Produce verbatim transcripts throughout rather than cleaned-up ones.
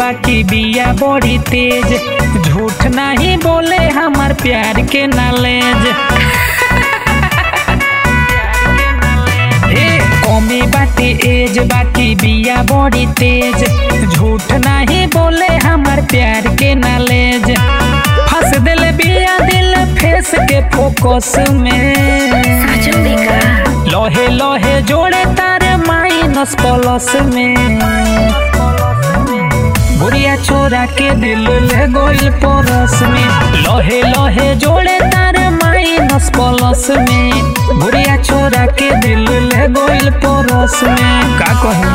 बाकी बिया बड़ी तेज, झूठ नहीं बोले हमार प्यार के नॉलेज। कमी बाटी एज बाकी बिया बड़ी तेज, झूठ नहीं बोले हमार प्यार के नॉलेज। फंस दिल बिया दिल फेस के फोकस में, लोहे लोहे जोड़े तारे माइनस प्लस में। बुढ़िया छोरा के दिल ले गोइल परस में, लोहे लोहे जोड़े तारे माइनस प्लस में। बुढ़िया छोरा के दिल ले गोइल परस में। का कहूं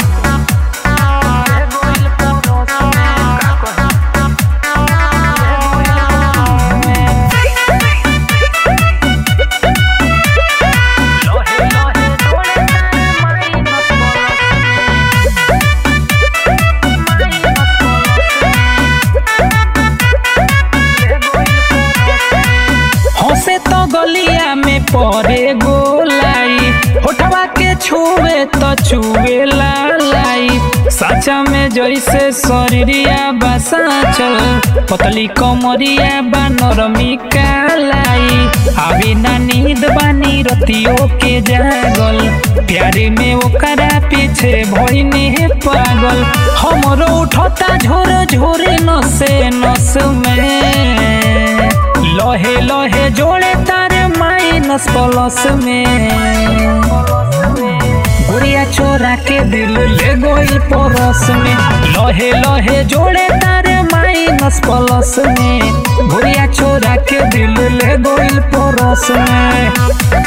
गलिया में परे गोलाई, होठवा के छुए तो छुए लालाई। साचा में जैसे शरीरिया बसा चल, पतली कमरिया बा नरमी कालाई। आवी ना नींद बानी रतियों के जागल, प्यारे में ओकरा पीछे भइनी है पागल। हमरो उठता झोर झोरे नसे नस में, लोहे लोहे जोड़े तारे माइनस प्लस में। बुढ़िया छोरा के दिल ले गोइल परस में, लोहे लोहे जोड़े तारे माइनस प्लस में। बुढ़िया छोरा के दिल ले गोइल परस में।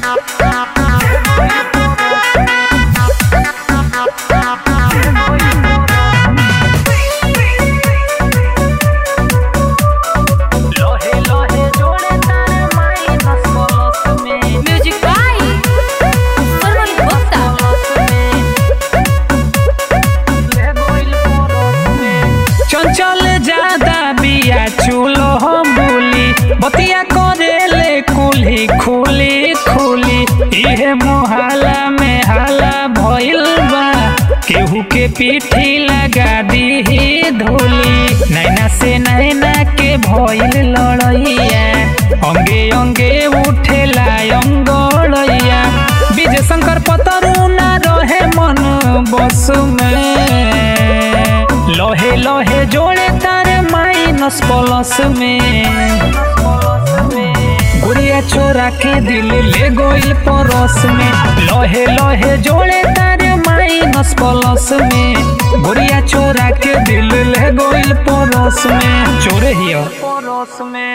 चल ज्यादा बिया चूलो हम बोली, बतिया करेले कुली खुली खुली। इहे मोहल्ला में हाला भइल बा, केहू के पीठी लगा दी धूली। नैना से नैना के भइल लड़ैया, अंगे अंगे उठेला अंगड़ैया। विजय शंकर पतरू ना रहे मन बस में, लोहे लोहे जोड़े तारे माइनस प्लस में। बुढ़िया छोरा के दिल ले गोइल परस में, लोहे लोहे जोड़े तारे माइनस प्लस में। बुढ़िया छोरा के दिल ले गोइल परस में। चोरे हियो परस में।